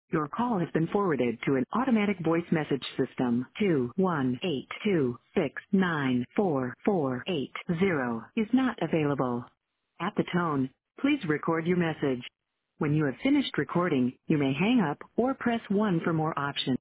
Your call has been forwarded to an automatic voice message system. 21826944480 is not available. At the tone, please record your message. When you have finished recording, you may hang up or press 1 for more options.